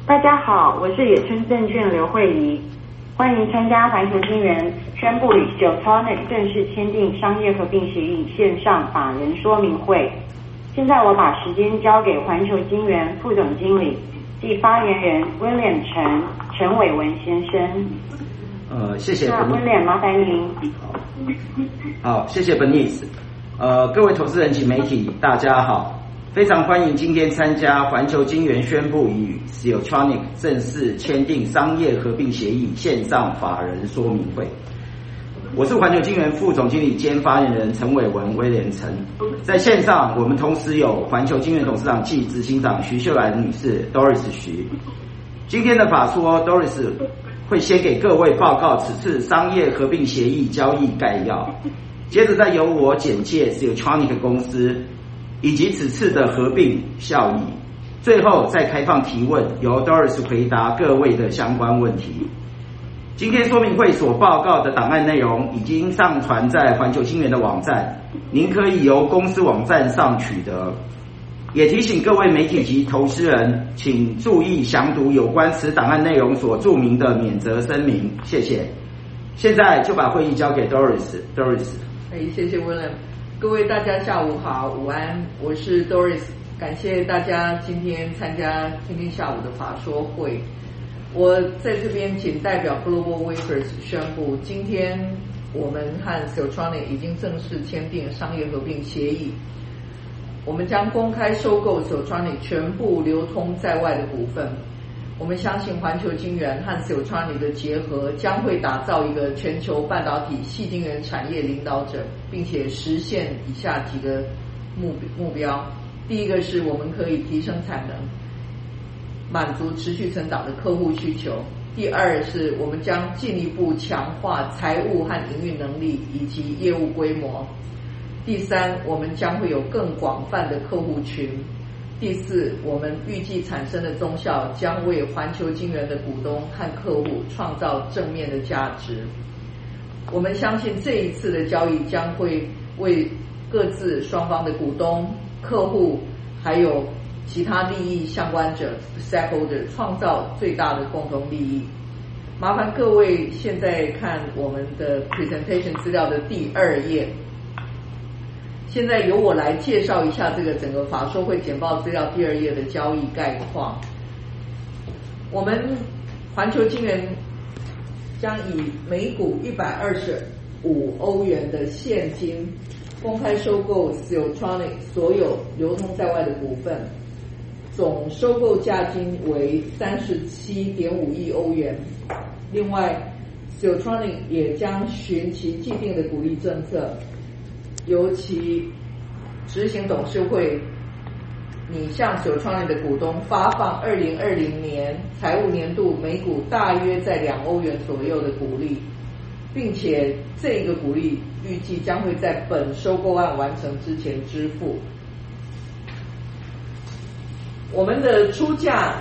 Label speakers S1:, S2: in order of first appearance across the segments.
S1: 大家好，我是野村证券刘慧仪，欢迎参加环球晶圆宣布与 Siltronic 正式签订商业合并协议线上法人说明会。现在我把时间交给环球晶圆副总经理暨发言人William陈伟文先生。
S2: 谢谢。
S1: 那 William， 麻烦您。
S2: 好，谢谢 Bernice。各位投资人及媒体，大家好。非常欢迎今天参加环球晶圆宣布与 Siltronic 正式签订商业合并协议线上法人说明会。我是环球晶圆副总经理兼发言人陈伟文威廉陈。在线上，我们同时有环球晶圆董事长暨执行长徐秀兰女士 Doris 徐。今天的法说 Doris 会先给各位报告此次商业合并协议交易概要，接着再由我简介 Siltronic 公司以及此次的合并效益，最后再开放提问，由 Doris 回答各位的相关问题。今天说明会所报告的档案内容已经上传在环球晶圆的网站，您可以由公司网站上取得。也提醒各位媒体及投资人，请注意详读有关此档案内容所注明的免责声明，谢谢。现在就把会议交给 Doris。
S3: 谢谢 William。各位大家下午好，午安，我是 Doris， 感谢大家今天参加今天下午的法说会。我在这边仅代表 Global Wafers 宣布，今天我们和 Siltronic 已经正式签订商业合并协议，我们将公开收购 Siltronic 全部流通在外的股份。我们相信环球晶圆和 Siltronic 的结合将会打造一个全球半导体矽晶圆产业领导者，并且实现以下几个目标。第一个是我们可以提升产能，满足持续成长的客户需求。第二是我们将进一步强化财务和营运能力以及业务规模。第三，我们将会有更广泛的客户群。第四，我们预计产生的综效将为环球晶圆的股东和客户创造正面的价值。我们相信这一次的交易将会为各自双方的股东、客户还有其他利益相关者 stakeholder 创造最大的共同利益。麻烦各位现在看我们的 presentation 资料的第2页。现在由我来介绍一下这个整个法说会简报资料第2页的交易概况。我们环球晶圆将以每股125欧元的现金公开收购 Siltronic 所有流通在外的股份，总收购价金为37.5亿欧元。另外 Siltronic 也将循其既定的鼓励政策，由其执行董事会拟向Siltronic的股东发放2020年财务年度每股大约在2欧元左右的股利，并且这个股利预计将会在本收购案完成之前支付。我们的出价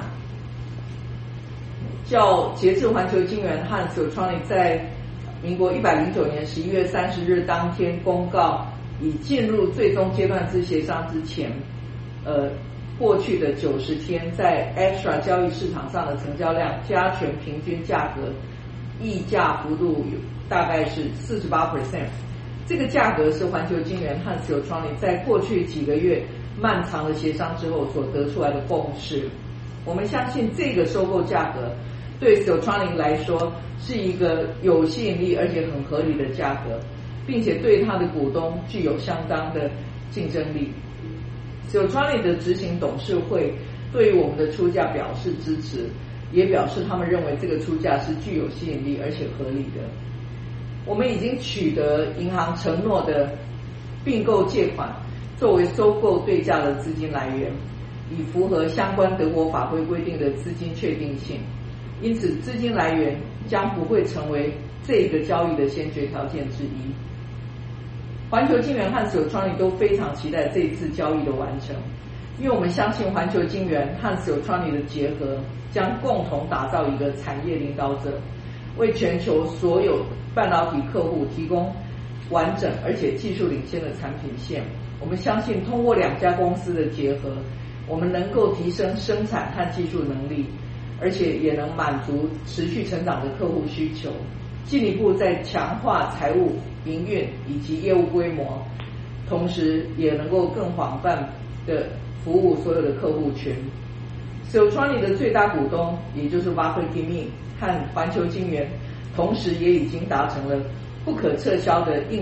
S3: 较截至环球晶圆和 Siltronic 在民国109年11月30日当天公告已进入最终阶段之协商之前，过去的90天在 Extra 交易市场上的成交量加权平均价格溢价幅度大概是 48%。 这个价格是环球晶圆和 Siltronic 在过去几个月漫长的协商之后所得出来的共识。我们相信这个收购价格对 Siltronic 来说是一个有吸引力而且很合理的价格，并且对他的股东具有相当的竞争力。Siltronic 的执行董事会对于我们的出价表示支持，也表示他们认为这个出价是具有吸引力而且合理的。我们已经取得银行承诺的并购借款作为收购对价的资金来源，以符合相关德国法规规定的资金确定性，因此资金来源将不会成为这个交易的先决条件之一。环球晶圆和 Siltronic 都非常期待这一次交易的完成，因为我们相信环球晶圆和 Siltronic 的结合将共同打造一个产业领导者，为全球所有半导体客户提供完整而且技术领先的产品线。我们相信通过2家公司的结合，我们能够提升生产和技术能力， 而且也能满足持续成长的客户需求，进一步在强化财务、营运以及业务规模，同时也能够更广泛的服务所有的客户群。Siltronic 的最大股东，也就是 Wacker Chemie 和环球晶圆，同时也已经达成了不可撤销的应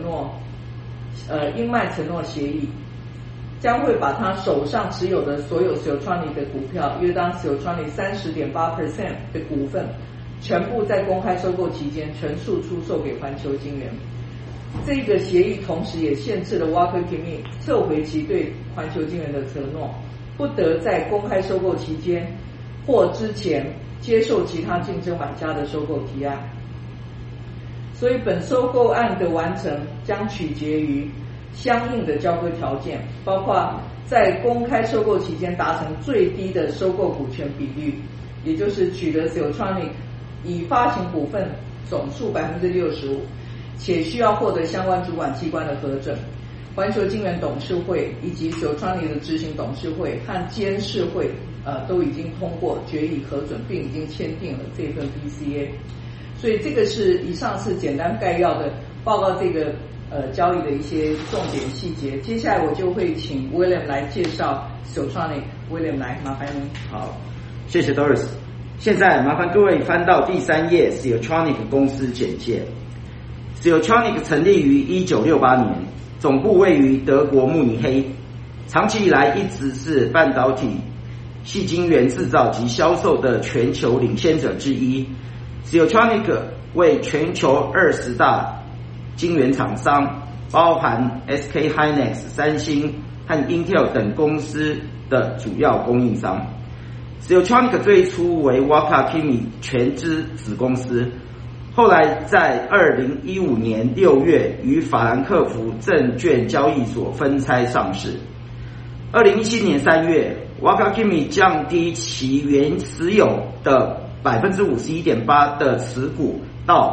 S3: 卖承诺协议，将会把他手上持有的所有 Siltronic 的股票，约当 Siltronic 30.8% 的股份，全部在公开收购期间全数出售给环球晶圆。这个协议同时也限制了 Wacker Chemie 撤回其对环球晶圆的承诺，不得在公开收购期间或之前接受其他竞争买家的收购提案。所以本收购案的完成将取决于相应的交割条件，包括在公开收购期间达成最低的收购股权比率，也就是取得 Siltronic 已发行股份总数 65%， 且需要获得相关主管机关的核准。环球晶圆董事会以及 Siltronic 的执行董事会和监事会都已经通过决议核准，并已经签订了这份 BCA。所以这个是以上是简单概要的报告这个交易的一些重点细节。接下来我就会请 William 来介绍 Siltronic。 William 来，麻烦您。
S2: 好，谢谢 Doris。 现在麻烦各位翻到第3页 Siltronic 公司简介。 Siltronic 成立于1968年，总部位于德国慕尼黑，长期以来一直是半导体矽晶圆制造及销售的全球领先者之一。Siltronic 为全球20大晶圆厂商，包含 SK Hynix、三星和 Intel 等公司的主要供应商。Siltronic 最初为 Wacker Chemie 全资子公司，后来在2015年6月于法兰克福证券交易所分拆上市。2017年3月 Wacker Chemie 降低其原持有的 51.8% 的持股到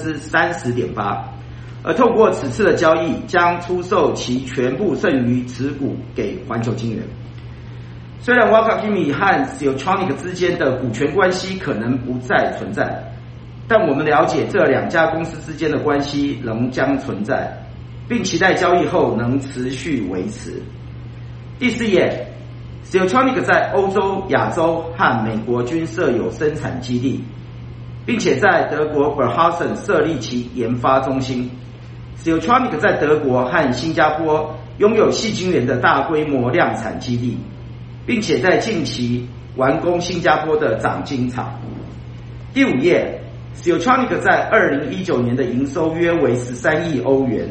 S2: 30.8%， 而透过此次的交易将出售其全部剩余持股给环球晶圆。虽然 Wacker Chemie 和 Siltronic 之间的股权关系可能不再存在，但我们了解这两家公司之间的关系仍将存在，并期待交易后能持续维持。第4页， Siltronic 在欧洲、亚洲和美国均设有生产基地，并且在德国 Burghausen 设立其研发中心。 Siltronic 在德国和新加坡拥有矽晶圆的大规模量产基地，并且在近期完工新加坡的长晶厂。第5页， Siltronic 在2019年的营收约为13亿欧元，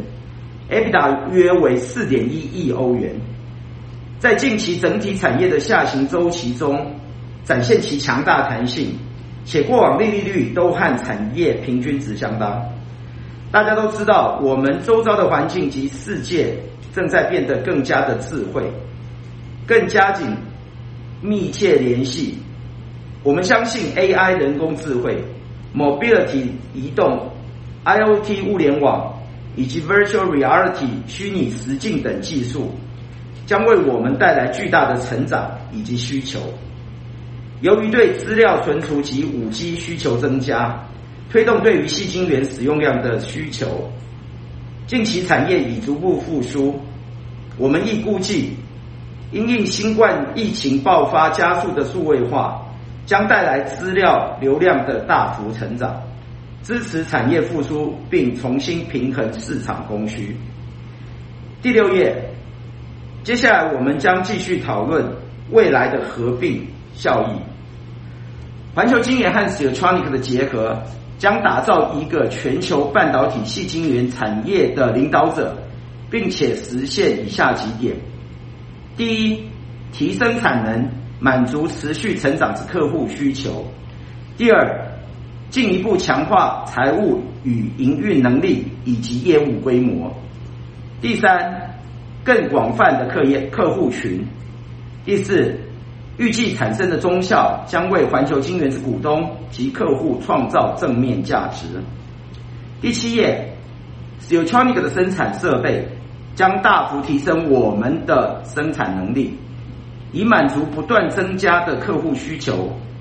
S2: EBITDA 约为 4.1 亿欧元，在近期整体产业的下行周期中展现其强大弹性，且过往利率都和产业平均值相当。大家都知道，我们周遭的环境及世界正在变得更加的智慧，更加紧密切联系。我们相信 AI 人工智慧、Mobility 移动、IoT 物联网以及 Virtual Reality 虚拟实境等技术将为我们带来巨大的成长以及需求。由于对资料存储及 5G 需求增加，推动对于矽晶圆使用量的需求，近期产业已逐步复苏。我们亦估计，因应新冠疫情爆发加速的数位化，将带来资料流量的大幅成长，支持产业复苏并重新平衡市场供需。第6页，接下来我们将继续讨论未来的合并效益。环球晶圆和 Siltronic 的结合将打造一个全球半导体矽晶圆产业的领导者，并且实现以下几点：第一，提升产能，满足持续成长之客户需求；第二，进一步强化财务与营运能力以及业务规模；第三，更广泛的客户群；第四，预计产生的中效将为环球晶圆之股东及客户创造正面价值。第7页， Siltronic 的生产设备将大幅提升我们的生产能力，以满足不断增加的客户需求，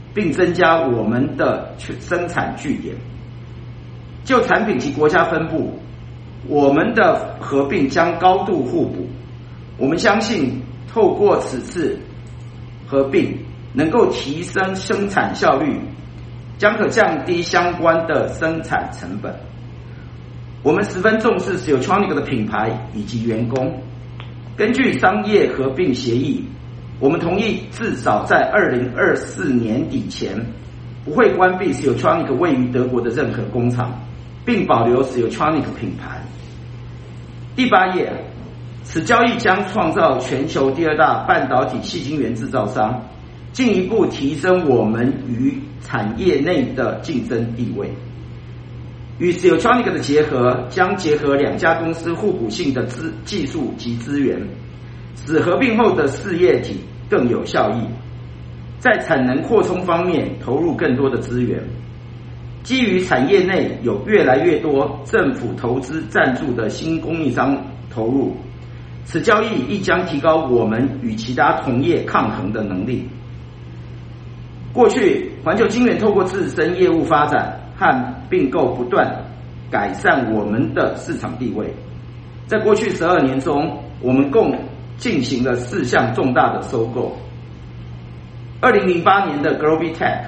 S2: 并增加我们的生产据点。就产品及国家分布，我们的合并将高度互补。我们相信透过此次合并能够提升生产效率，将可降低相关的生产成本。我们十分重视 Siltronic 的品牌以及员工。根据商业合并协议，我们同意至少在2024年底前不会关闭 Siltronic 位于德国的任何工厂，并保留 Siltronic 品牌。第8页，此交易将创造全球第2大半导体矽晶圆制造商，进一步提升我们与产业内的竞争地位。与 Siltronic 的结合将结合2家公司互补性的技术及资源，使合并后的事业体更有效益。在产能扩充方面投入更多的资源。基于产业内有越来越多政府投资赞助的新供应商投入，此交易亦将提高我们与其他同业抗衡的能力。过去环球晶圆透过自身业务发展和并购不断改善我们的市场地位。在过去12年中，我们共进行了4项重大的收购。2008年的 Globitech，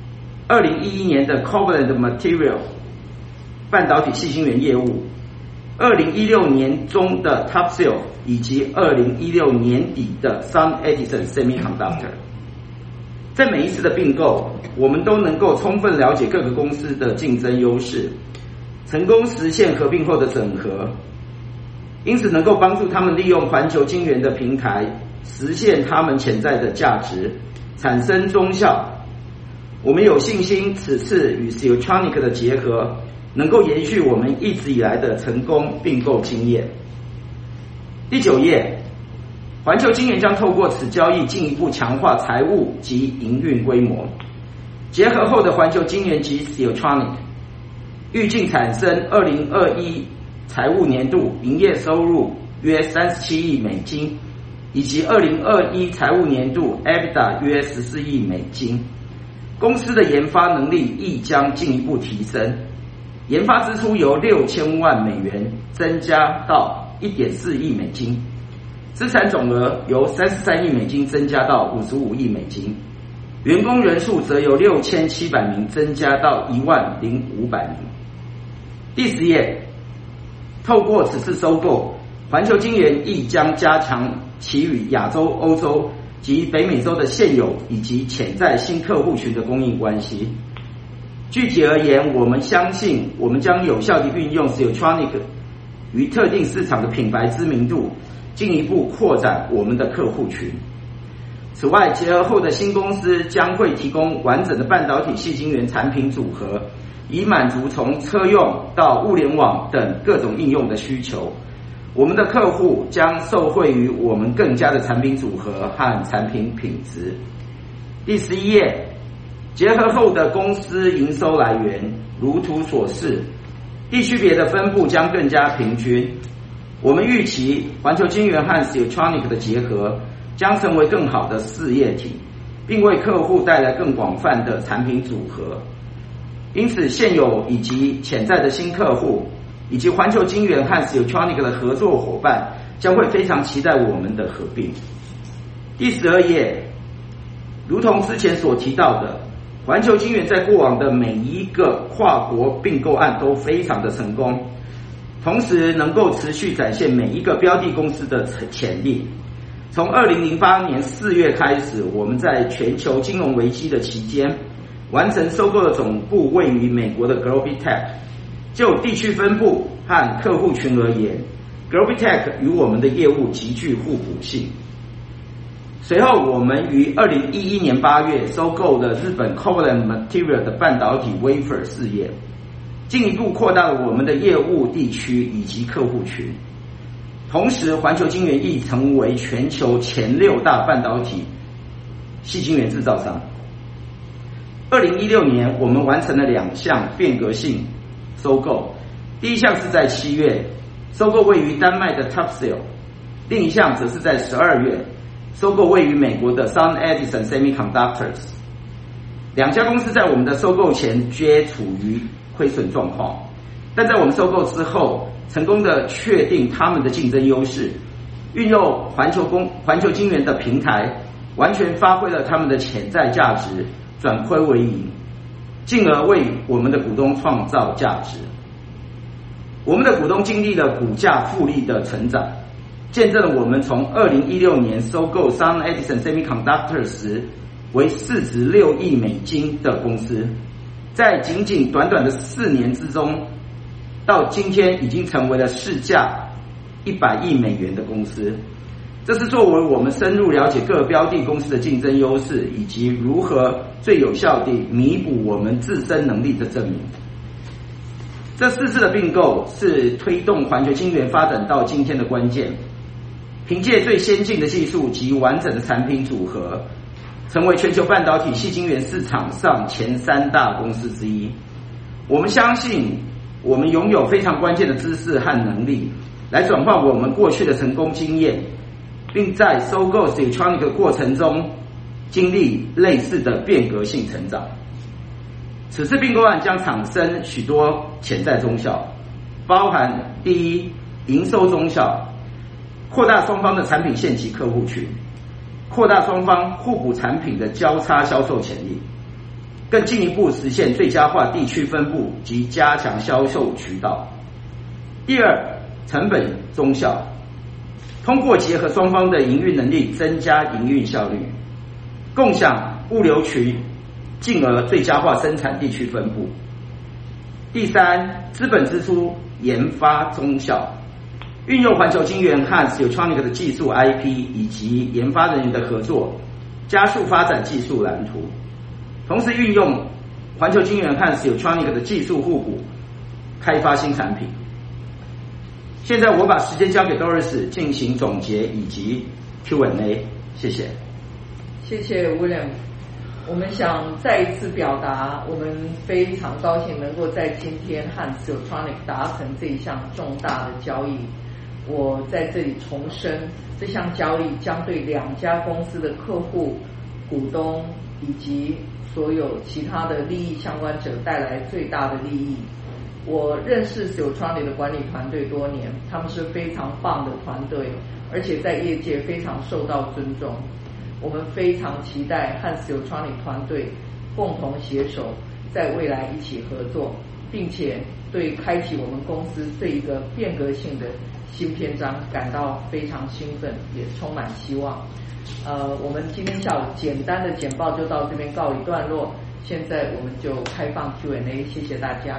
S2: 2011年的 Covalent Material 半导体矽晶圆业务，2016年中的 Topsil 以及2016年底的 Sun Edison Semiconductor。在每一次的并购，我们都能够充分了解各个公司的竞争优势，成功实现合并后的整合，因此能够帮助他们利用环球晶圆的平台，实现他们潜在的价值，产生中效。我们有信心此次与 Siltronic 的结合能够延续我们一直以来的成功并购经验。第9页，环球晶圆将透过此交易进一步强化财务及营运规模。结合后的环球晶圆及 Siltronic 预计产生2021财务年度营业收入约37亿美金，以及2021财务年度 EBITDA 约14亿美金。公司的研发能力亦将进一步提升，研发支出由6000万美元增加到1.4亿美金，资产总额由33亿美金增加到55亿美金，员工人数则由6700名增加到10500名。第10页，透过此次收购，环球晶圆亦将加强其与亚洲、欧洲及北美洲的现有以及潜在新客户群的供应关系。具体而言，我们相信我们将有效地运用 Siltronic 于特定市场的品牌知名度，进一步扩展我们的客户群。此外，结合后的新公司将会提供完整的半导体矽晶圆产品组合，以满足从车用到物联网等各种应用的需求。我们的客户将受惠于我们更佳的产品组合和产品品质。第11页，结合后的公司营收来源如图所示，地区别的分布将更加平均。我们预期环球晶圆和 Siltronic 的结合将成为更好的事业体，并为客户带来更广泛的产品组合。因此，现有以及潜在的新客户以及环球晶圆和 Siltronic 的合作伙伴将会非常期待我们的合并。第12页，如同之前所提到的，环球晶圆在过往的每一个跨国并购案都非常的成功，同时能够持续展现每一个标的公司的潜力。从2008年4月开始，我们在全球金融危机的期间完成收购的总部位于美国的 Globitech。就地区分布和客户群而言， Globitech 与我们的业务极具互补性。随后我们于2011年8月收购了日本 Covalent Material 的半导体 Wafer 事业，进一步扩大了我们的业务地区以及客户群。同时，环球晶圆亦成为全球前6大半导体矽晶圆制造商。2016年，我们完成了2项变革性收购，第一项是在7月收购位于丹麦的 Topsil， 另一项则是在12月收购位于美国的 Sun Edison Semiconductors。 两家公司在我们的收购前皆处于亏损状况，但在我们收购之后，成功的确定他们的竞争优势，运用环球晶圆的平台，完全发挥了他们的潜在价值，转亏为盈，进而为我们的股东创造价值。我们的股东经历了股价复利的成长，见证了我们从2016年收购 Sun Edison Semiconductor 时为市值6亿美金的公司，在仅仅短短的4年之中，到今天已经成为了市价100亿美元的公司。这是作为我们深入了解各标的公司的竞争优势，以及如何最有效地弥补我们自身能力的证明。这4次的并购是推动环球晶圆发展到今天的关键。凭借最先进的技术及完整的产品组合，成为全球半导体矽晶圆市场上前3大公司之一。我们相信我们拥有非常关键的知识和能力，来转换我们过去的成功经验，并在收购 Siltronic 的过程中经历类似的变革性成长。此次并购案将产生许多潜在功效，包含第一，营收功效，扩大双方的产品线及客户群，扩大双方互补产品的交叉销售潜力，更进一步实现最佳化地区分布及加强销售渠道。第二，成本综效，通过结合双方的营运能力，增加营运效率，共享物流群，进而最佳化生产地区分布。第三，资本支出研发综效，运用环球晶圆和 Siltronic 的技术 IP 以及研发人员的合作，加速发展技术蓝图，同时运用环球晶圆和 Siltronic 的技术互补，开发新产品。现在我把时间交给 Doris 进行总结以及 Q&A， 谢谢。
S3: 谢谢 William。我们想再一次表达，我们非常高兴能够在今天和 Siltronic 达成这一项重大的交易。我在这里重申，这项交易将对2家公司的客户、股东以及所有其他的利益相关者带来最大的利益。我认识 Siltronic 的管理团队多年，他们是非常棒的团队，而且在业界非常受到尊重。我们非常期待和 Siltronic 团队共同携手，在未来一起合作，并且对开启我们公司这一个变革性的新篇章感到非常兴奋，也充满希望。我们今天下午简单的简报就到这边告一段落，现在我们就开放 Q&A， 谢谢大家。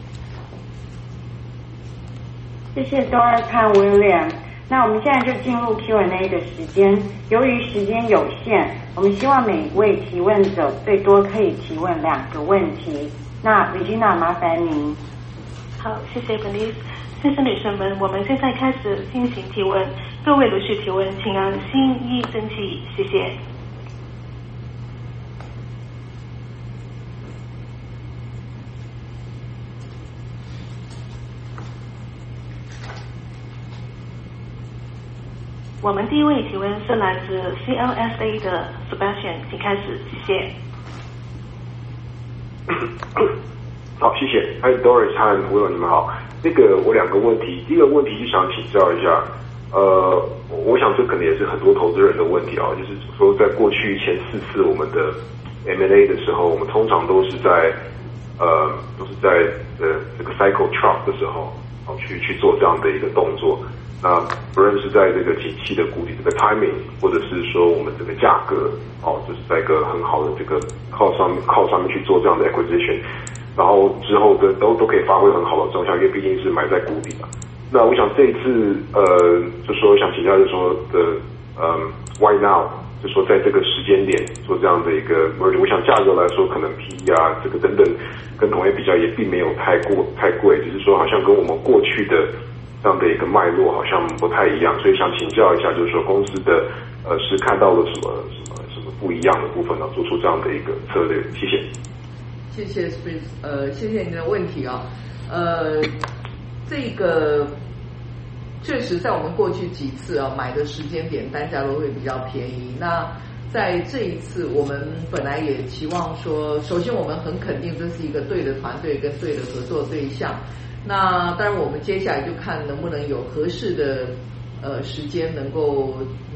S1: 谢谢 Doris 和 William。那我们现在就进入 Q&A 的时间。由于时间有限，我们希望每位提问者最多可以提问2个问题。那 Regina 麻烦您。
S4: 好，谢谢 Bernice。先生女生们，我们现在开始进行提问，各位陆续提问，请按心意登记，谢谢。我们第一位提问是来自 CLSA 的 Sebastian， 请开始，谢谢。
S5: 好，谢谢。嗨 Doris 和 Will， 你们好。我2个问题，第一个问题就想请教一下，我想这可能也是很多投资人的问题啊，就是说在过去前4次我们的 M&A 的时候，我们通常都是在这个 cycle trough 的时候，去做这样的一个动作。那不论是在这个景气的谷底这个 timing， 或者是说我们这个价格，就是在一个很好的这个靠上面去做这样的 acquisition， 然后之后都可以发挥很好的成效，因为毕竟是埋在谷底嘛。那我想这一次就说想请教就是说why now， 就说在这个时间点做这样的一个 merger， 我想价格来说可能 PE 啊这个等等跟同业比较也并没有太贵，只是说好像跟我们过去的这样的一个脉络好像不太一样，所以想请教一下，就是说公司的是看到了什么不一样的部分呢？做出这样的一个策略，谢谢。
S3: 谢谢 Spritz， 谢谢你的问题啊，这个确实在我们过去几次啊买的时间点单价都会比较便宜。那在这一次，我们本来也期望说，首先我们很肯定这是一个对的团队跟对的合作对象。那当然，我们接下来就看能不能有合适的时间能够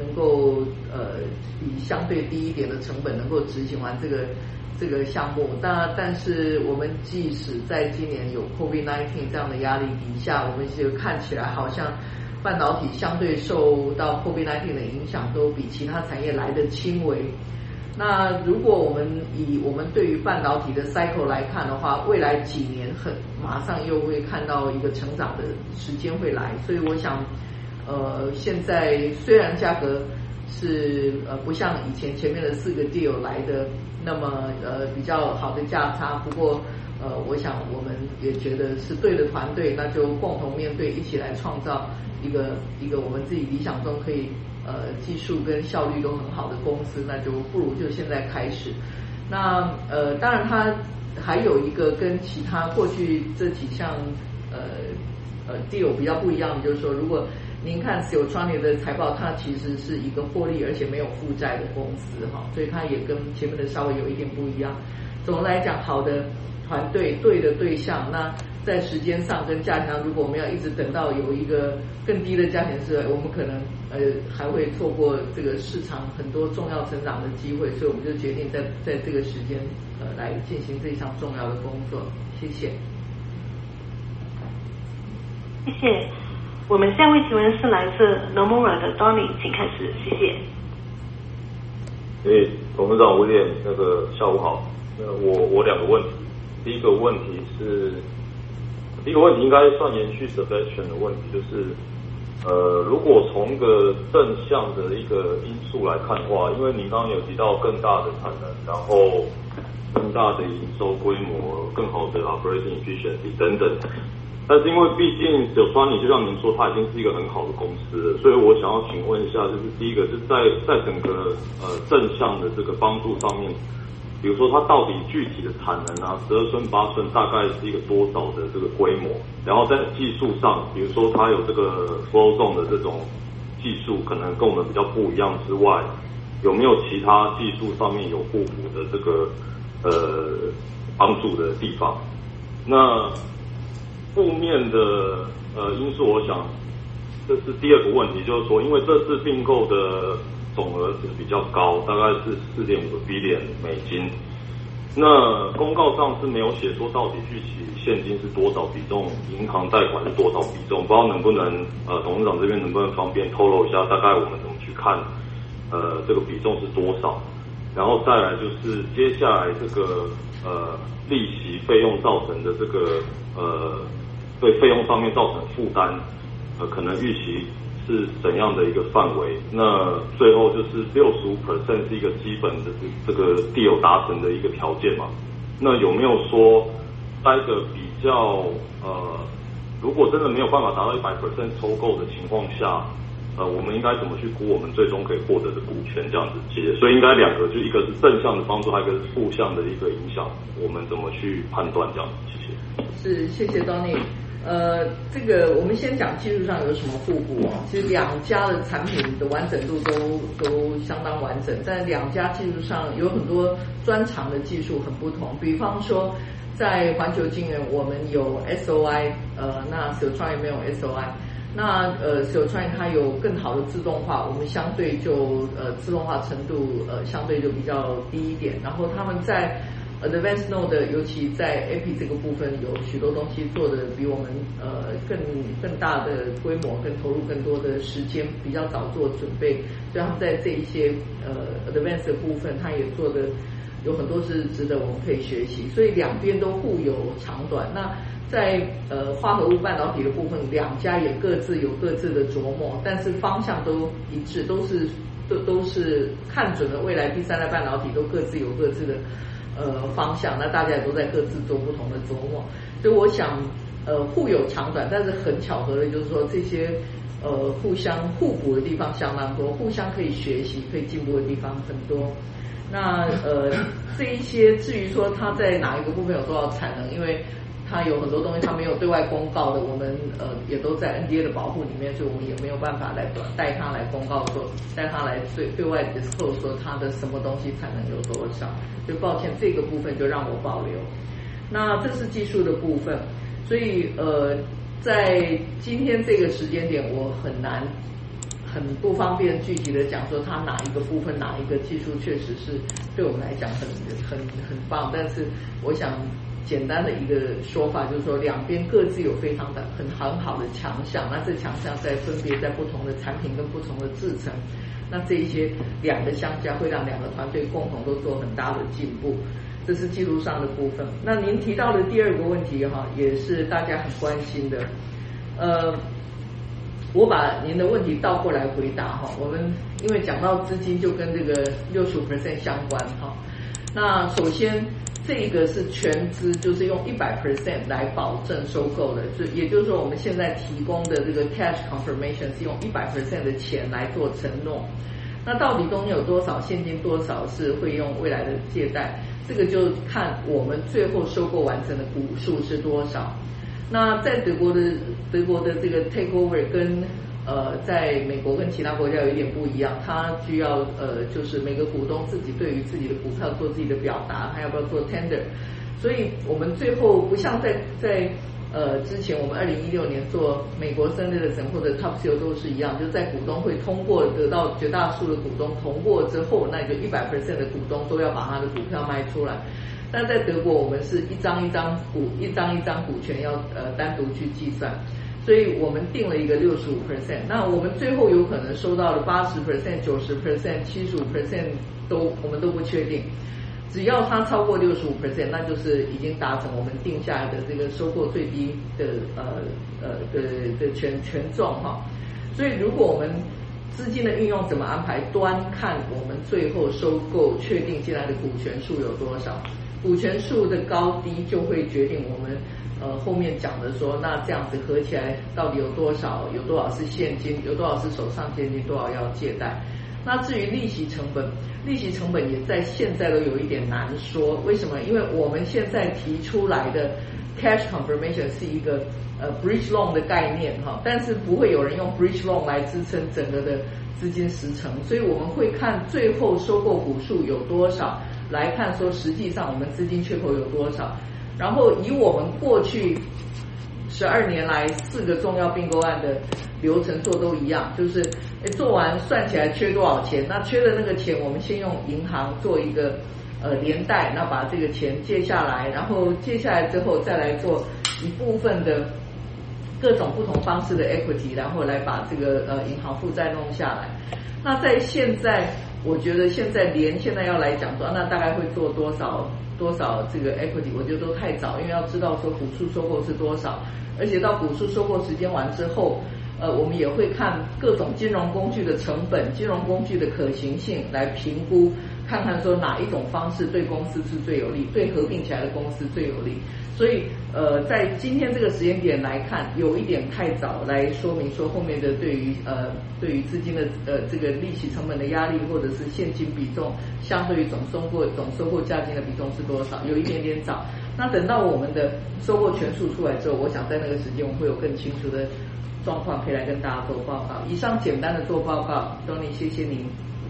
S3: 以相对低一点的成本能够执行完这个项目。但是我们即使在今年有 COVID-19 这样的压力底下，我们就看起来好像半导体相对受到 COVID-19 的影响都比其他产业来得轻微。那如果我们以我们对于半导体的 cycle 来看的话，未来几年马上又会看到一个成长的时间会来，所以我想现在虽然价格是不像以前面的4个 deal 来的那么比较好的价差，不过我想我们也觉得是对的团队，那就共同面对，一起来创造一个我们自己理想中可以技术跟效率都很好的公司，那就不如就现在开始。那当然它还有一个跟其他过去这几项deal 比较不一样的，就是说如果您看 Siltronic 的财报，它其实是一个获利而且没有负债的公司哈，所以它也跟前面的稍微有一点不一样。总的来讲，好的团队对的对象，那在时间上跟价钱上，如果我们要一直等到有一个更低的价钱之外，我们可能还会错过这个市场很多重要成长的机会，所以我们就决定在这个时间来进行这项重要的工作。谢谢。
S4: 谢谢。我们下一位提问是来自 Nomura 的 Donny， 请开始，谢谢。
S6: 董事长William，下午好。我2个问题，第一个问题应该算延续 Sebastian 的问题，就是如果从一个正向的一个因素来看的话，因为您刚刚有提到更大的产能，然后更大的营收规模，更好的 operating efficiency 等等。但是因为毕竟Siltronic就像您说，它已经是一个很好的公司了，所以我想要请问一下，就是第一个是在整个正向的这个帮助上面，比如说它到底具体的产能啊，12寸8寸大概是一个多少的这个规模，然后在技术上，比如说它有这个 flow zone 的这种技术可能跟我们比较不一样之外，有没有其他技术上面有互补的这个帮助的地方？那负面的因素，我想这是第2个问题，就是说，因为这次并购的总额是比较高，大概是4.5 billion美金。那公告上是没有写说到底具体现金是多少比重，银行贷款是多少比重，不知道能不能董事长这边能不能方便透露一下，大概我们怎么去看这个比重是多少？然后再来就是接下来这个利息费用造成的这个对费用上面造成负担，可能预期是怎样的一个范围？那最后就是65% 是一个基本的这个deal达成的一个条件嘛？那有没有说在一个比较如果真的没有办法达到100% 抽购的情况下，我们应该怎么去估我们最终可以获得的股权这样子接？所以应该2个，就一个是正向的帮助，还有一个是负向的一个影响，我们怎么去判断这样子？谢谢。
S3: 谢谢 Donny。这个我们先讲技术上有什么互补哦。其实2家的产品的完整度都相当完整，但2家技术上有很多专长的技术很不同。比方说，在环球晶圆我们有 SOI， 那 Siltronic 没有 SOI。那Siltronic它有更好的自动化，我们相对就自动化程度相对就比较低一点。然后他们在Advanced Node， 尤其在 AP 这个部分有许多东西做的比我们更大的规模，更投入更多的时间，比较早做准备，所以他们在这一些Advanced 的部分，他也做的有很多是值得我们可以学习，所以2边都互有长短。那在化合物半导体的部分，2家也各自有各自的琢磨，但是方向都一致，都是看准了未来第3代半导体，都各自有各自的方向，那大家也都在各自做不同的琢磨，所以我想互有长短，但是很巧合的就是说这些互相互补的地方相当多，互相可以学习可以进步的地方很多。那这一些至于说它在哪一个部分有多少产能，因为它有很多东西它没有对外公告的，我们也都在 NDA 的保护里面，所以我们也没有办法来带它来公告说，带它来对外 disclose 说它的什么东西产能有多少。就抱歉，这个部分就让我保留。那这是技术的部分，所以在今天这个时间点，我很不方便具体的讲说它哪一个部分哪一个技术确实是对我们来讲很棒，但是我想简单的一个说法就是说，两边各自有非常的很好的强项，那这强项分别在不同的产品跟不同的制程，那这一些两个相加会让两个团队共同都做很大的进步，这是技术上的部分。那您提到的第二个问题也是大家很关心的，我把您的问题倒过来回答我们因为讲到资金就跟这个65% 相关那首先这个是全资，就是用100% 来保证收购的，也就是说我们现在提供的这个 cash confirmation 是用100% 的钱来做承诺。那到底中间有多少现金，多少是会用未来的借贷，这个就看我们最后收购完成的股数是多少。那在德国的这个 takeover 跟在美国跟其他国家有一点不一样，它需要就是每个股东自己对于自己的股票做自己的表达，还要不要做 tender。所以我们最后不像在之前我们2016年做美国胜利的人或者 Top CEO 都是一样，就在股东会通过得到绝大数的股东通过之后，那就100% 的股东都要把他的股票卖出来。但在德国我们是一张一张股权要单独去计算，所以我们定了一个65%，那我们最后有可能收到了80%、90%、75%我们都不确定，只要它超过65%，那就是已经达成我们定下来的这个收购最低的权重所以如果我们资金的运用怎么安排，端看我们最后收购确定进来的股权数有多少，股权数的高低就会决定我们后面讲的说，那这样子合起来到底有多少是现金，有多少是手上现金，多少要借贷。那至于利息成本也在现在都有一点难说，为什么？因为我们现在提出来的 cash confirmation 是一个bridge loan 的概念但是不会有人用 bridge loan 来支撑整个的资金时程，所以我们会看最后收购股数有多少，来看说实际上我们资金缺口有多少，然后以我们过去12年来4个重要并购案的流程做都一样，就是做完算起来缺多少钱，那缺的那个钱我们先用银行做一个连带，那把这个钱借下来，然后借下来之后再来做一部分的各种不同方式的 equity， 然后来把这个银行负债弄下来。那在现在我觉得现在要来讲说那大概会做多少这个 equity， 我觉得都太早，因为要知道说股数收购是多少，而且到股数收购时间完之后我们也会看各种金融工具的成本、金融工具的可行性来评估，看看说哪一种方式对公司是最有利，对合并起来的公司最有利。所以在今天这个时间点来看，有一点太早来说明说后面的对于资金的这个利息成本的压力，或者是现金比重相对于总收购价金的比重是多少，有一点点早。那等到我们的收购权数出来之后，我想在那个时间我们会有更清楚的状况可以来跟大家做报告。以上简单的做报告，Tony，谢谢您。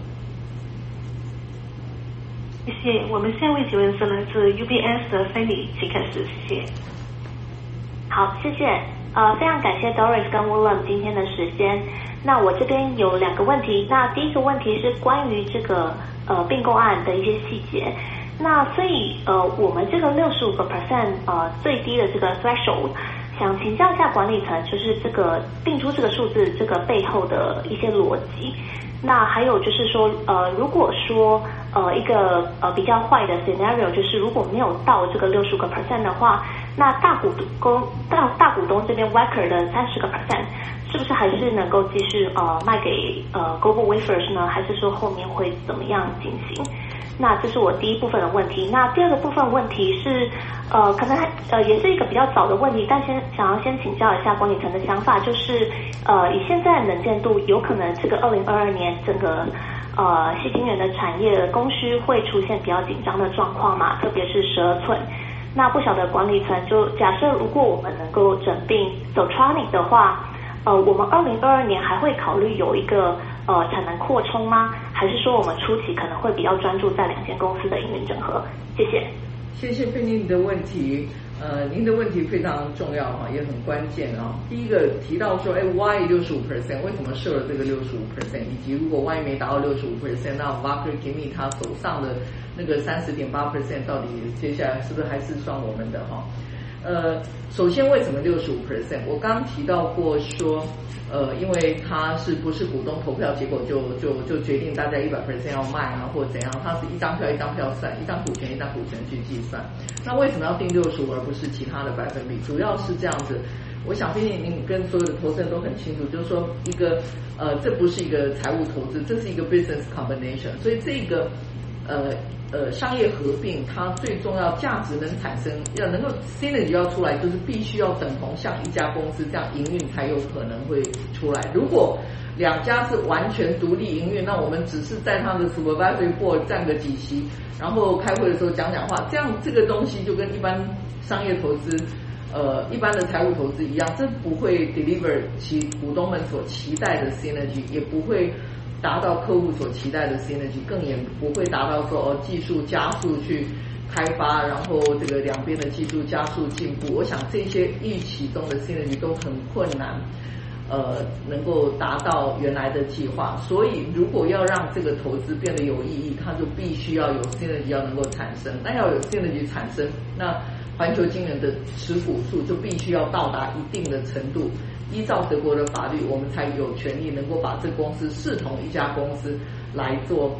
S4: 谢谢。我们下一位提问是来自 UBS 的菲米，请开始，谢谢。
S7: 好，谢谢。非常感谢 Doris 跟 William 今天的时间。那我这边有2个问题。那第一个问题是关于这个并购案的一些细节。那所以我们这个65% 最低的这个 threshold， 想请教一下管理层，就是这个定出这个数字这个背后的一些逻辑。那还有就是说如果说一个比较坏的 scenario， 就是如果没有到这个65% 的话，那大股东这边 Wacker 的30%是不是还是能够继续卖给GlobalWafers 呢？还是说后面会怎么样进行？那这是我第一部分的问题。那第二个部分问题是可能也是一个比较早的问题，但想要先请教一下管理层的想法，就是以现在的能见度，有可能这个2022年整个矽晶圆的产业供需会出现比较紧张的状况嘛，特别是12寸。 那不晓得管理层就假设如果我们能够整并 Siltronic 的话，我们2022年还会考虑有一个产能扩充吗？还是说我们初期可能会比较专注在2间公司的营运整合？谢谢。
S3: 谢谢佩妮的问题。您的问题非常重要哈，也很关键啊。第一个提到说，why 65%？为什么设了这个65%？以及如果万一没达到65%，那 Wacker Chemie 他手上的那个30.8%到底接下来是不是还是算我们的哈？首先为什么65%？我刚刚提到过说，因为它是不是股东投票结果就决定大家100% 要卖啊，或怎样？它是一张票一张票算，一张股权一张股权去计算。那为什么要定65%而不是其他的百分比？主要是这样子。我想您跟所有的投资人都很清楚，就是说一个这不是一个财务投资，这是一个 business combination， 所以这个商业合并它最重要价值能产生，要能够 synergy 要出来，就是必须要等同像一家公司这样营运才有可能会出来。如果2家是完全独立营运，那我们只是在他的 supervisory board 占个几席，然后开会的时候讲话，这样这个东西就跟一般商业投资一般的财务投资一样，这不会 deliver 其股东们所期待的 synergy， 也不会达到客户所期待的 synergy， 更也不会达到说技术加速去开发，然后这个2边的技术加速进步。我想这些预期中的 synergy 都很困难，能够达到原来的计划。所以如果要让这个投资变得有意义，它就必须要有 synergy 要能够产生。那要有 synergy 产生，那环球晶圆的持股数就必须要到达一定的程度。依照德国的法律，我们才有权利能够把这公司视同一家公司来做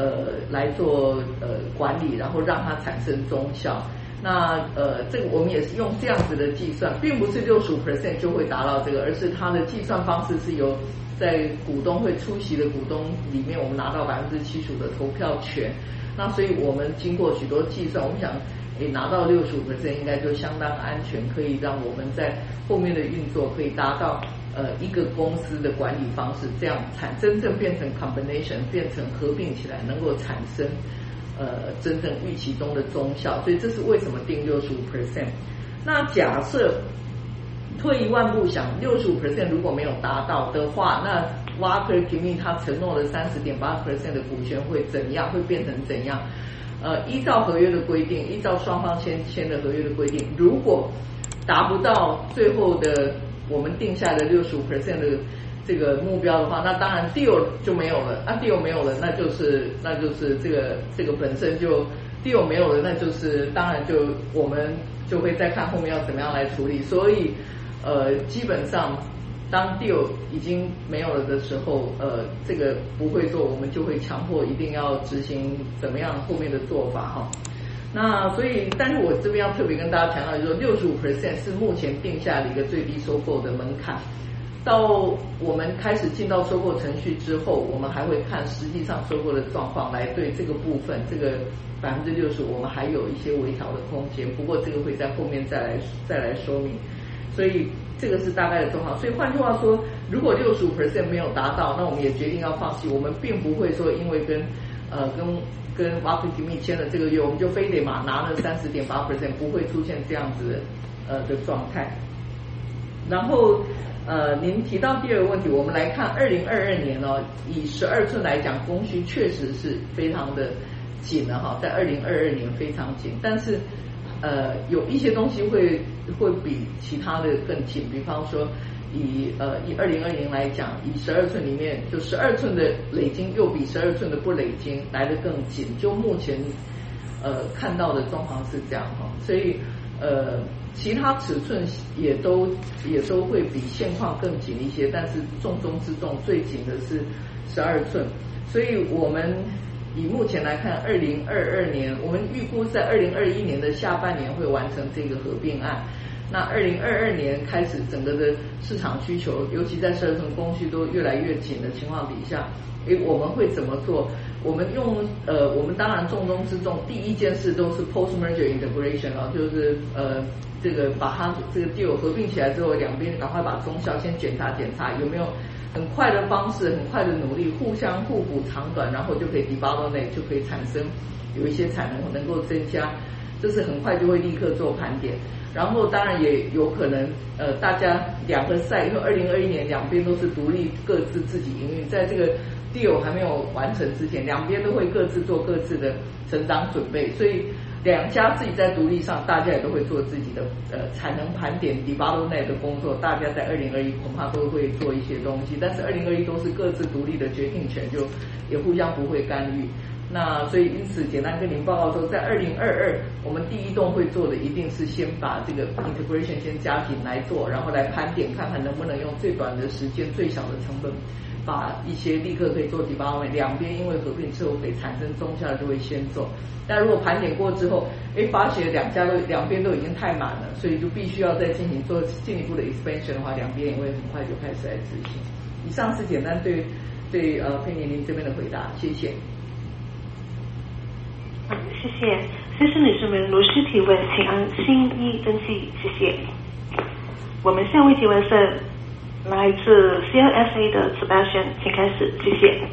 S3: 管理，然后让它产生中效。那这个我们也是用这样子的计算，并不是65% 就会达到这个，而是它的计算方式是由在股东会出席的股东里面，我们拿到75%的投票权。那所以我们经过许多计算，我们想拿到65%应该就相当安全，可以让我们在后面的运作可以达到一个公司的管理方式，这样真正变成 combination， 变成合并起来，能够产生真正预期中的中效。所以这是为什么定65%。那假设退一万步想，65% 如果没有达到的话，那 Wacker Chemie 他承诺的30.8% 的股权会怎样？会变成怎样？依照合约的规定，依照双方签的合约的规定，如果达不到最后的我们定下的65% 的这个目标的话，那当然 deal 就没有了。deal 没有了，那就是这个本身就 deal 没有了，那就是当然就我们就会再看后面要怎么样来处理。所以基本上当 deal 已经没有了的时候，这个不会做，我们就会强迫一定要执行怎么样后面的做法哈。那所以，但是我这边要特别跟大家强调，就是说65% 是目前定下的一个最低收购的门槛。到我们开始进到收购程序之后，我们还会看实际上收购的状况，来对这个部分这个60%，我们还有一些微调的空间。不过这个会在后面再来说明。所以这个是大概的状况。所以换句话说，如果65% 没有达到，那我们也决定要放弃。我们并不会说因为跟 Wacker Chemie 签了这个约，我们就非得拿了30.8%，不会出现这样子的状态。然后您提到第二个问题，我们来看2022年以12寸来讲，供需确实是非常的紧了哈，在2022年非常紧，但是有一些东西会比其他的更紧，比方说以2020来讲，以12寸里面，就12寸的累晶又比12寸的不累晶来得更紧，就目前看到的状况是这样哈，所以其他尺寸也都会比现况更紧一些，但是重中之重最紧的是12寸，所以我们以目前来看，2022年我们预估在2021年的下半年会完成这个合并案。那2022年开始，整个的市场需求，尤其在12寸供需都越来越紧的情况底下，我们会怎么做？我们我们当然重中之重，第一件事都是 post merger integration 就是这个把它这个 deal 合并起来之后，两边赶快把中效先检查有没有很快的方式，很快的努力，互相互补长短，然后就可以 debottleneck，就可以产生有一些产能能够增加。 就是很快就会立刻做盘点。然后当然也有可能，大家两个赛，因为2021年两边都是独立各自自己营运，在这个 deal 还没有完成之前，两边都会各自做各自的成长准备，所以两家自己在独立上，大家也都会做自己的产能盘点 development 的工作，大家在2021恐怕都会做一些东西，但是2021都是各自独立的决定权，就也互相不会干预。那所以因此简单跟您报告说，在2022我们第一栋会做的一定是先把这个 integration 先加紧来做，然后来盘点看看能不能用最短的时间最小的成本把一些立刻可以做development，两边因为合并之后可以产生中下的就会先做。但如果盘点过之后，发觉两边都已经太满了，所以就必须要再进行做进一步的 expansion 的话，两边也会很快就开始来执行。以上是简单对佩妮您这边的回答，谢谢。
S4: 谢谢，先生女士们，如需提问，请按星1登记，谢谢。我们下位提问是来自 CLSA 的 Sebastian， 请开始，谢谢。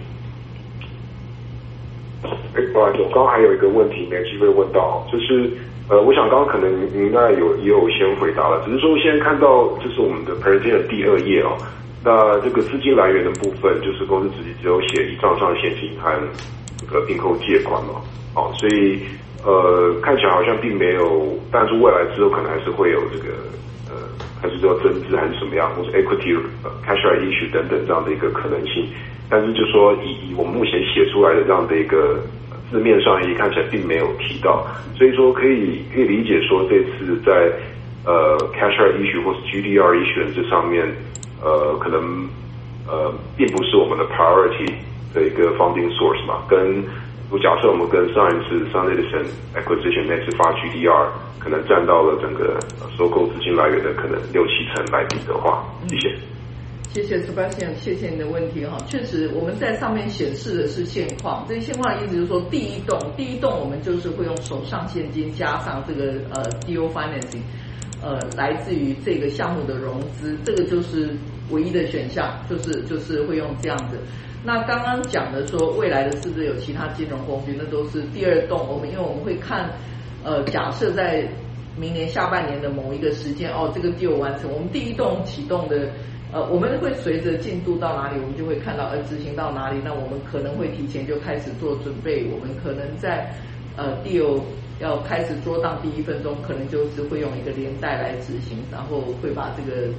S5: 不好意思，我刚刚还有一个问题没有机会问到，就是我想刚刚可能您应该也有先回答了，只是说现在看到就是我们的 presentation 的第2页哦，那这个资金来源的部分，就是公司只有写以账上现金和这个并购借款嘛。所以看起来好像并没有，但是未来之后可能还是会有这个还是说增资还是什么样，或是 equity cash out issue 等等这样的一个可能性。但是就说以我们目前写出来的这样的一个字面上也看起来并没有提到，所以说可以理解说这次在cash out issue 或是 GDR issue 这上面可能并不是我们的 priority 的一个 funding source 嘛，如假设我们跟上一次 Sun Edison Acquisition 那次发 GDR 可能占到了整个收购资金来源的可能6-7成来比的话，谢谢。
S3: 谢谢 Sebastian， 谢谢你的问题哈。确实我们在上面显示的是现况，这现况的意思就是说第一栋我们就是会用手上现金加上这个deal financing， 来自于这个项目的融资，这个就是唯一的选项，就是会用这样子。那刚刚讲的说未来的是不是有其他金融工具，那都是第2栋。因为我们会看假设在明年下半年的某一个时间这个 deal 完成，我们第一栋启动的我们会随着进度到哪里，我们就会看到执行到哪里，那我们可能会提前就开始做准备，我们可能在deal 要开始捉档第1分钟，可能就是会用一个连带来执行，然后会把这个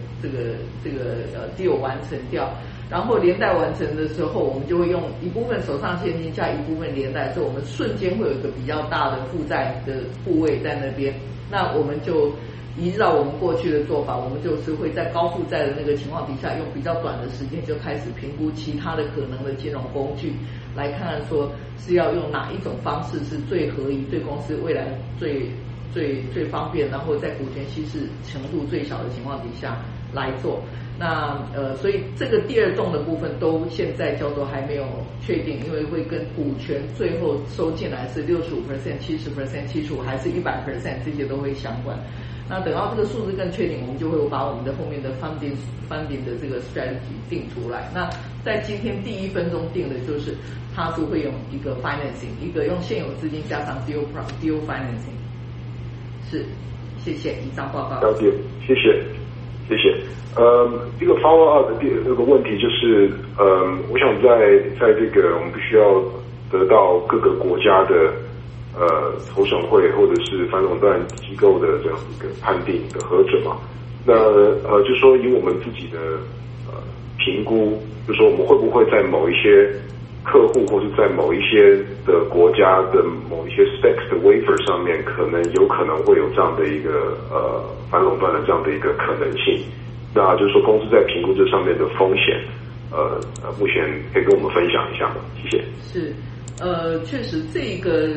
S3: deal 完成掉。然后连带完成的时候，我们就会用一部分手上现金加一部分连带，所以我们瞬间会有一个比较大的负债的部位在那边。那我们就依照我们过去的做法，我们就是会在高负债的那个情况底下，用比较短的时间就开始评估其他的可能的金融工具，来看看说是要用哪一种方式是最合宜，对公司未来最方便，然后在股权稀释程度最小的情况底下来做。那所以这个第2栋的部分都现在叫做还没有确定，因为会跟股权最后收进来是65%、70%、75%还是100%，这些都会相关。那等到这个数字更确定，我们就会把我们的后面的 funding 的这个 strategy 定出来。那在今天第1分钟定的就是它是会用一个 financing， 一个用现有资金加上 deal financing。是，谢谢，以上报告。
S5: 了解，谢谢。一个 follow up 的那个问题就是，我想在这个我们必须要得到各个国家的投审会或者是反垄断机构的这样一个判定的核准嘛。那就说以我们自己的评估，就说我们会不会在某一些客户或是在某一些的国家的某一些 specs 的 wafer 上面，有可能会有这样的一个反垄断的这样的一个可能性。那就是说公司在评估这上面的风险，目前可以跟我们分享一下吗？谢谢。
S3: 是，确实这个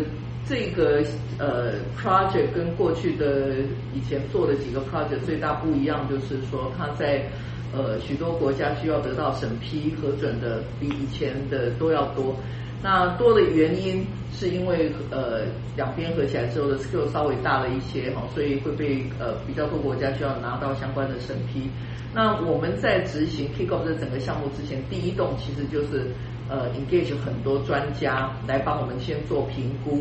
S3: project 跟过去的以前做的几个 project 最大不一样，就是说它在许多国家需要得到审批核准的比以前的都要多。那多的原因是因为两边合起来之后的 scale 稍微大了一些哈，所以会被比较多国家需要拿到相关的审批。那我们在执行 kick off 这整个项目之前，第一栋其实就是engage 很多专家来帮我们先做评估。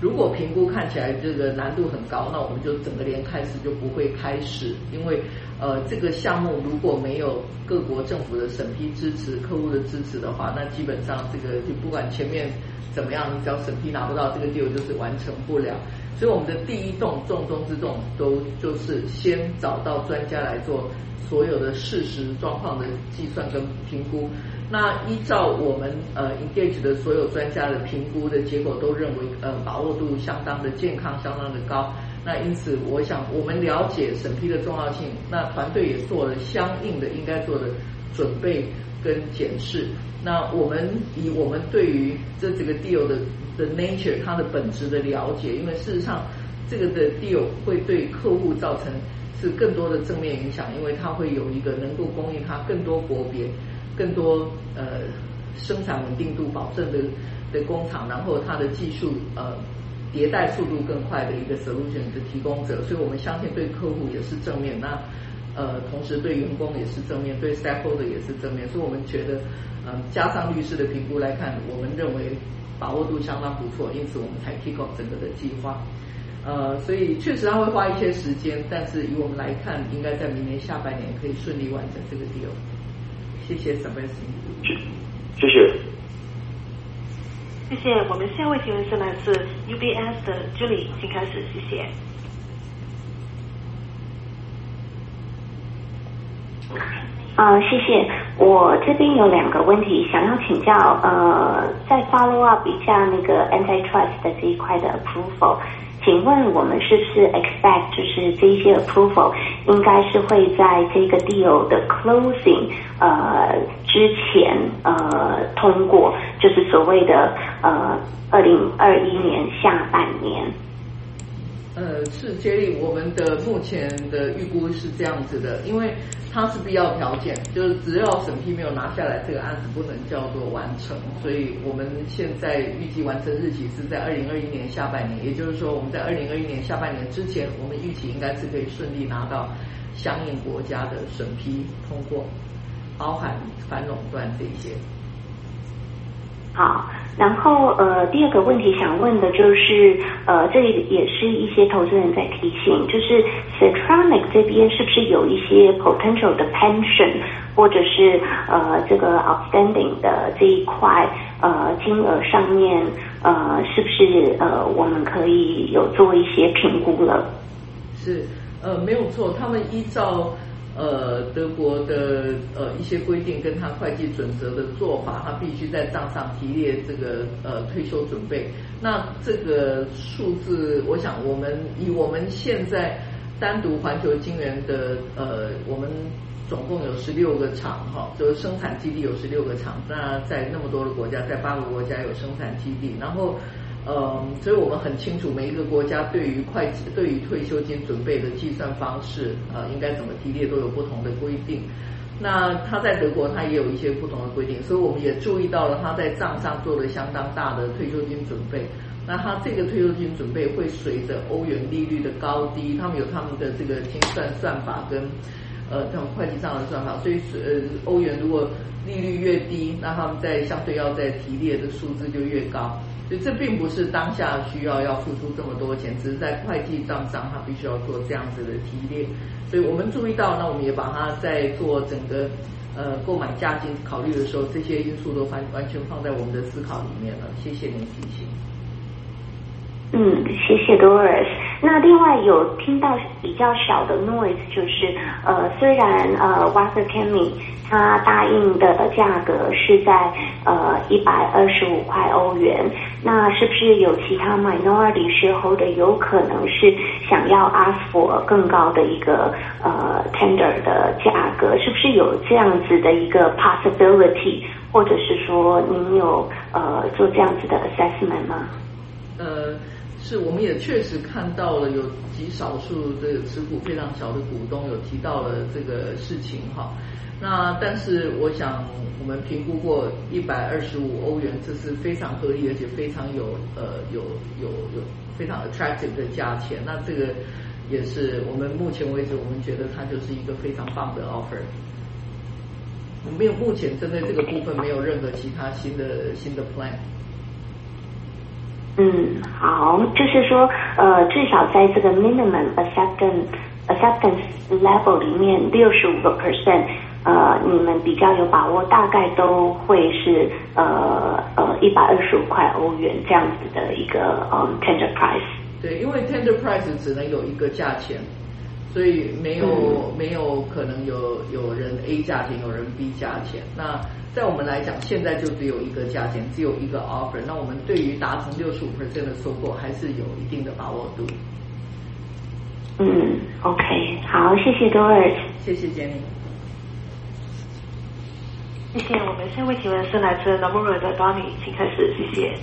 S3: 如果评估看起来这个难度很高，那我们就整个连开始就不会开始，因为这个项目如果没有各国政府的审批支持、客户的支持的话，那基本上这个就不管前面怎么样，只要审批拿不到，这个 deal 就是完成不了。所以我们的第一重中之重都就是先找到专家来做所有的事实状况的计算跟评估。那依照我们engage 的所有专家的评估的结果，都认为把握度相当的健康，相当的高。那因此，我想我们了解审批的重要性，那团队也做了相应的应该做的准备跟检视。那我们以我们对于这个 deal 的 nature 它的本质的了解，因为事实上这个的 deal 会对客户造成是更多的正面影响，因为它会有一个能够供应它更多国别、更多生产稳定度保证的工厂，然后它的技术迭代速度更快的一个 solution 的提供者，所以我们相信对客户也是正面，那同时对员工也是正面，对 stakeholder 也是正面，所以我们觉得加上律师的评估来看，我们认为把握度相当不错，因此我们才 kick off 整个的计划。所以确实它会花一些时间，但是以我们来看，应该在明年下半年可以顺利完成这个 deal。谢谢 Sebastian。
S5: 谢谢。
S4: 谢谢。我们下一位提问是来自 UBS 的 Julie， 请开始，谢谢。
S8: 谢谢。我这边有2个问题想要请教，再 follow up 一下那个 antitrust 的这一块的 approval。请问我们是不是 expect 就是这一些 approval 应该是会在这个 deal 的 closing 之前通过，就是所谓的2021年下半年？
S3: 是接力，我们的目前的预估是这样子的，因为它是必要条件，就是只要审批没有拿下来，这个案子不能叫做完成，所以我们现在预计完成日期是在2021年下半年，也就是说我们在2021年下半年之前，我们预期应该是可以顺利拿到相应国家的审批通过，包含反垄断这些。
S8: 好，然后第2个问题想问的就是这里也是一些投资人在提醒，就是 Siltronic 这边是不是有一些 potential 的 pension 或者是这个 outstanding 的这一块金额上面是不是我们可以有做一些评估了？
S3: 是没有错，他们依照德国的一些规定跟他会计准则的做法，他必须在账上提列这个退休准备。那这个数字，我想我们现在单独环球晶圆的我们总共有16个厂哈，就是生产基地有16个厂，那在那么多的国家，在8个国家有生产基地，然后所以我们很清楚每一个国家对于退休金准备的计算方式应该怎么提列都有不同的规定。那他在德国他也有一些不同的规定，所以我们也注意到了他在账上做了相当大的退休金准备。那他这个退休金准备会随着欧元利率的高低，他们有他们的这个精算法跟他们会计上的算法，所以欧元如果利率越低，那他们相对要在提列的数字就越高。所以这并不是当下需要付出这么多钱，只是在会计账上他必须要做这样子的提列。所以我们注意到，那我们也把它在做整个购买价金考虑的时候，这些因素都完全放在我们的思考里面了。谢谢您提醒。
S8: 谢谢 Doris。那另外有听到比较小的 noise， 就是虽然Wacker Chemie 它答应的价格是在125块欧元，那是不是有其他 minority shareholder 有可能是想要 ask for 更高的一个tender 的价格？是不是有这样子的一个 possibility， 或者是说您有做这样子的 assessment 吗？
S3: 是，我们也确实看到了有极少数这个持股非常小的股东有提到了这个事情哈。那但是我想我们评估过125欧元，这是非常合理而且非常有非常 attractive 的价钱。那这个也是我们目前为止我们觉得它就是一个非常棒的 offer。我们目前针对这个部分没有任何其他新的 plan。
S8: 好，就是说至少在这个 minimum acceptance level 里面65%，你们比较有把握，大概都会是125块欧元这样子的一个tender price。
S3: 对，因为 tender price 只能有一个价钱，所以没有可能有人 A 价钱，有人 B 价钱。那在我们来讲，现在就只有一个价钱，只有一个 offer。那我们对于达成65% 的收购还是有一定的把握度。
S8: OK， 好，谢谢 Doris，
S3: 谢谢 Jenny。
S4: 谢谢。我们下一位提问是来自 Nomura 的 Donny， 请开始，谢谢。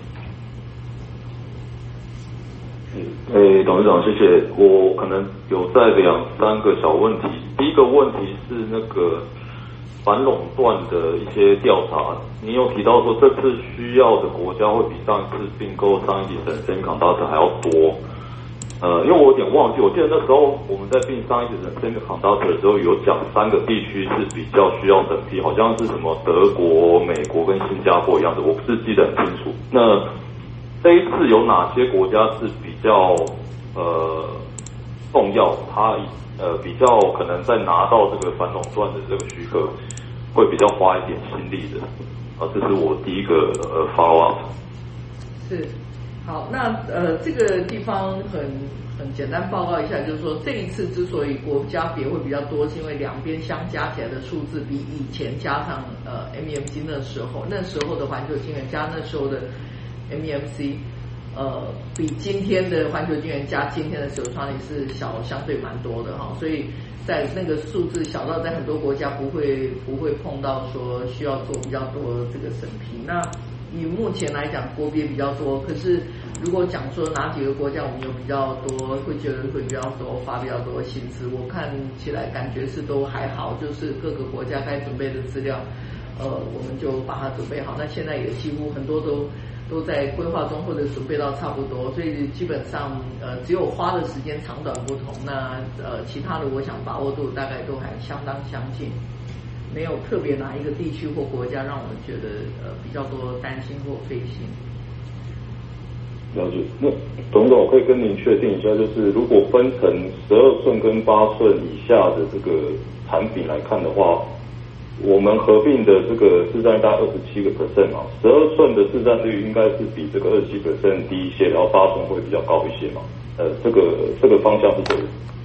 S6: 董事长，谢谢。我可能有在2-3个小问题。第一个问题是那个反垄断的一些调查，你有提到说这次需要的国家会比上一次并购上一级Semiconductor还要多。因为我有点忘记，我记得那时候我们在并上一级Semiconductor的时候有讲3个地区是比较需要审批，好像是什么德国、美国跟新加坡一样的，我不是记得很清楚。那这一次有哪些国家是比较重要？它比较可能在拿到这个反垄断的这个许可，会比较花一点心力的。这是我第一个follow up。
S3: 是，好，那这个地方很简单报告一下，就是说这一次之所以国家别会比较多，是因为两边相加起来的数字比以前加上MEMC 那时候的环球晶圆加那时候的 MEMC。比今天的环球晶圆加今天的Siltronic是小相对蛮多的哈，所以在那个数字小到在很多国家不会碰到说需要做比较多这个审批。那以目前来讲，国别比较多，可是如果讲说哪几个国家我们有比较多，会觉得会比较多花比较多心思，我看起来感觉是都还好，就是各个国家该准备的资料，我们就把它准备好。那现在也几乎很多都在规划中或者准备到差不多，所以基本上只有花的时间长短不同，那其他的我想把握度大概都还相当相近，没有特别哪一个地区或国家让我们觉得比较多担心或费心。
S6: 了解。那董总，我可以跟您确定一下，就是如果分成12寸跟8寸以下的这个产品来看的话，我们合并的这个市占大概27% 嘛，12寸的市占率应该是比这个27% 低一些，然后8寸会比较高一些嘛。这个方向是对的。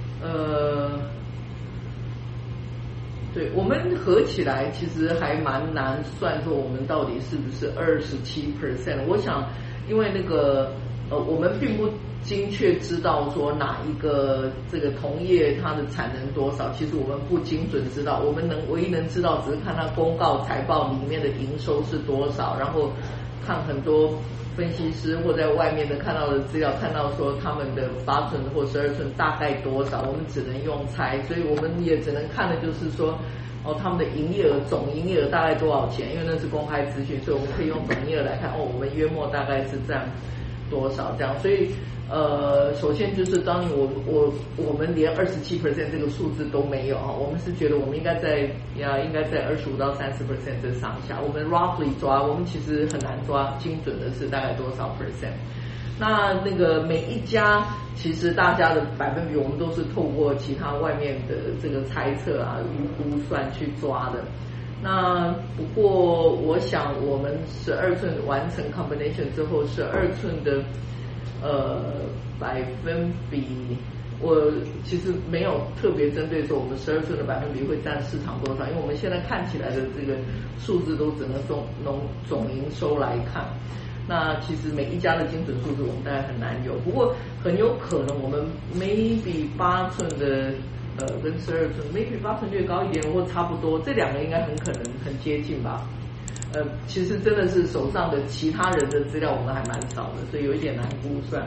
S3: 对，我们合起来其实还蛮难算说我们到底是不是27%。我想，因为那个我们并不精确知道说哪一个这个同业它的产能多少，其实我们不精准知道，我们唯一能知道只是看它公告财报里面的营收是多少，然后看很多分析师或在外面的看到的资料，看到说他们的8寸或12寸大概多少，我们只能用猜，所以我们也只能看的就是说他们的营业额总营业额大概多少钱，因为那是公开资讯，所以我们可以用总营业额来看我们约莫大概是占多少这样。所以首先就是当年我们连27% 这个数字都没有我们是觉得我们应该在25%到30% 这上下，我们 roughly 抓，我们其实很难抓精准的是大概多少 percent。那个每一家其实大家的百分比我们都是透过其他外面的这个猜测预估算去抓的。那不过我想我们12寸完成 combination 之后，12寸的百分比，我其实没有特别针对说我们12寸的百分比会占市场多少，因为我们现在看起来的这个数字都只能总营收来看。那其实每一家的精准数字我们大概很难有，不过很有可能我们 maybe 8寸的跟12寸 maybe 8寸略高一点或差不多，这两个应该很可能很接近吧。其实真的是手上的其他人的资料我们还蛮少的，所以有一点难估算。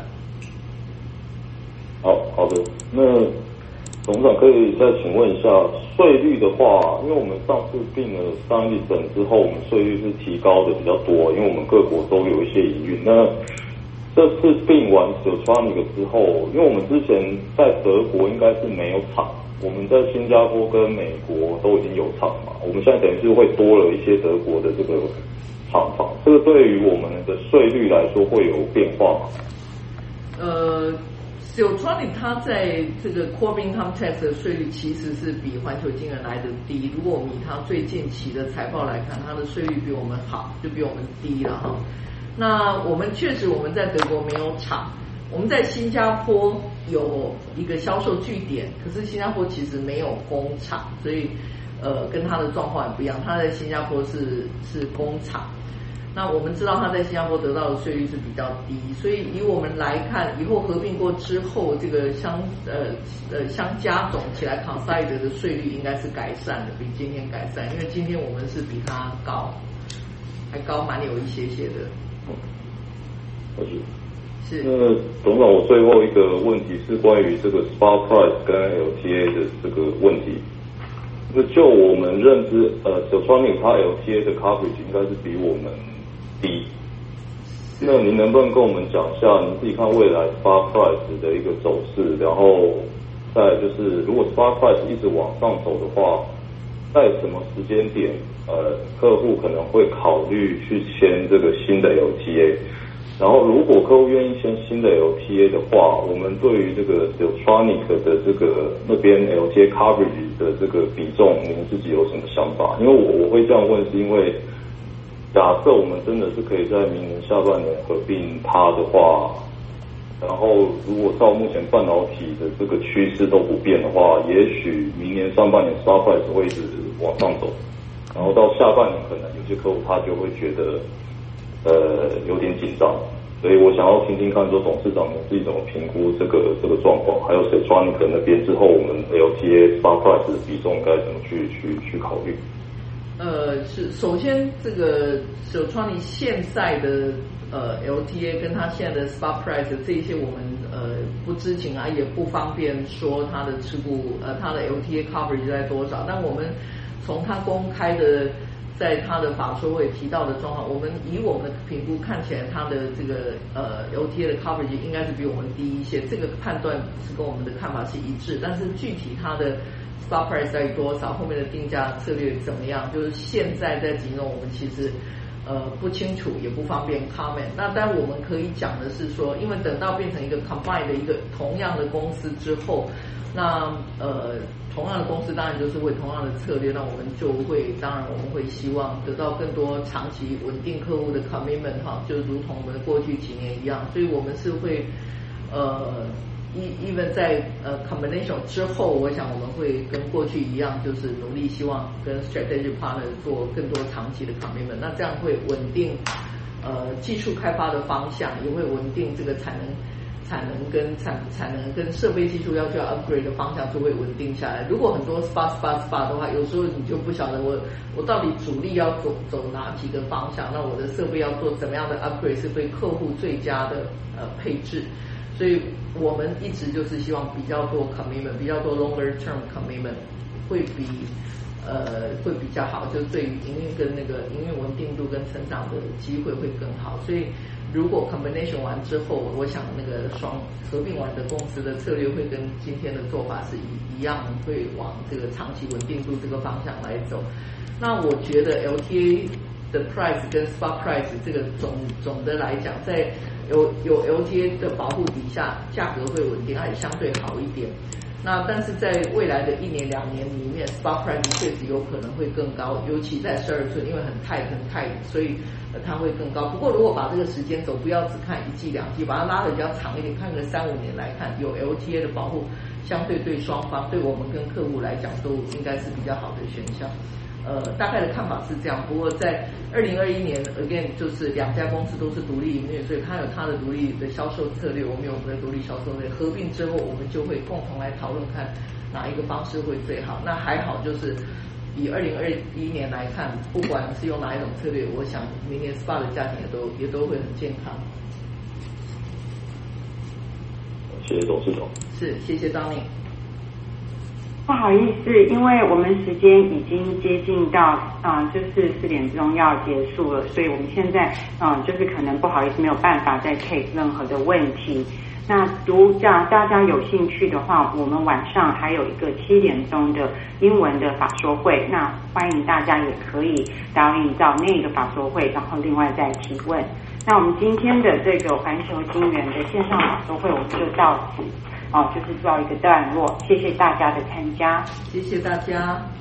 S6: 好的，那董事长可以再请问一下税率的话，因为我们上次并了上一审之后，我们税率是提高的比较多，因为我们各国都有一些营运。那这次并完Siltronic之后，因为我们之前在德国应该是没有厂，我们在新加坡跟美国都已经有厂嘛，我们现在等于是会多了一些德国的这个厂房，这个对于我们的税率来说会有变化吗
S3: ？Siltronic 它在这个 Corporate Income Tax 的税率其实是比环球金源来的低。如果我们以它最近期的财报来看，它的税率比我们好，就比我们低了哈。那我们确实我们在德国没有厂，我们在新加坡有一个销售据点，可是新加坡其实没有工厂，所以跟它的状况也不一样。它在新加坡是工厂。那我们知道他在新加坡得到的税率是比较低，所以以我们来看，以后合并过之后，这个相加总起来 consolidate 的税率应该是改善的，比今天改善，因为今天我们是比它高，还高蛮有一些的。是。
S6: 那董事长，我最后一个问题是关于这个 spot price 跟 LTA 的这个问题。那就我们认知，Siltronic 它 LTA 的 coverage 应该是比我们低，那您能不能跟我们讲一下，您自己看未来 spot price 的一个走势，然后再就是如果 spot price 一直往上走的话，在什么时间点客户可能会考虑去签这个新的 LTA， 然后如果客户愿意签新的 LTA 的话，我们对于这个 Siltronic 的这个那边 LTA coverage 的这个比重，您自己有什么想法？因为我会这样问，是因为假设我们真的是可以在明年下半年合并它的话，然后如果照目前半导体的这个趋势都不变的话，也许明年上半年 spot price 会一直往上走，然后到下半年可能有些客户他就会觉得有点紧张，所以我想要听听看说董事长你自己怎么评估这个状况，还有Siltronic那边之后我们 LTA spot price 的比重该怎么去考虑？
S3: 是首先这个Siltronic现在的LTA 跟它现在的 spot price 这些我们不知情啊，也不方便说它的持股它的 LTA coverage 在多少，但我们从它公开的在它的法说会提到的状况，我们以我们的评估看起来它的这个LTA 的 coverage 应该是比我们低一些，这个判断是跟我们的看法是一致，但是具体它的spot price 在于多少，后面的定价策略怎么样，就是现在在金融我们其实不清楚，也不方便 comment。那但我们可以讲的是说，因为等到变成一个 combine 的一个同样的公司之后，那同样的公司当然就是会同样的策略，那我们就会当然我们会希望得到更多长期稳定客户的 commitment 哈，就如同我们过去几年一样，所以我们是会even 在combination 之后，我想我们会跟过去一样，就是努力希望跟 strategic partner 做更多长期的 commitment， 那这样会稳定技术开发的方向，也会稳定这个产能跟设备技术要求 upgrade 的方向就会稳定下来。如果很多 spot 的话，有时候你就不晓得我到底主力要走哪几个方向，那我的设备要做怎么样的 upgrade 是对客户最佳的配置。所以我们一直就是希望比较多 commitment， 比较多 longer term commitment 会比较好，就对于营运跟那个营运稳定度跟成长的机会会更好。所以如果 combination 完之后，我想那个合并完的公司的策略会跟今天的做法是一样，会往这个长期稳定度这个方向来走。那我觉得 LTA 的 price 跟 spot price 这个总的来讲，在有 LTA 的保护底下，价格会稳定，它也相对好一点。那但是在未来的1年2年里面 ，spot price 确实有可能会更高，尤其在12寸，因为很 tight， 所以它会更高。不过如果把这个时间轴不要只看1季2季，把它拉得比较长一点，看个3-5年来看，有 LTA 的保护，相对对双方，对我们跟客户来讲都应该是比较好的选项。大概的看法是这样，不过在2021年 again 就是2家公司都是独立营运，所以它有它的独立的销售策略，我们有我们的独立销售策略。合并之后，我们就会共同来讨论看哪一个方式会最好。那还好，就是以2021年来看，不管是用哪一种策略，我想明年 SPA 的价钱也都会很健康。
S6: 谢谢董事长。
S3: 是，谢谢张宁。
S1: 不好意思，因为我们时间已经接近到就是4点钟要结束了，所以我们现在就是可能不好意思没有办法再 take 任何的问题。 那如大家有兴趣的话，我们晚上还有一个7点钟的英文的法说会，那欢迎大家也可以答应到那个法说会，然后另外再提问。那我们今天的这个环球金源的线上法说会，我们就到此就是做一个段落，谢谢大家的参加，
S3: 谢谢大家。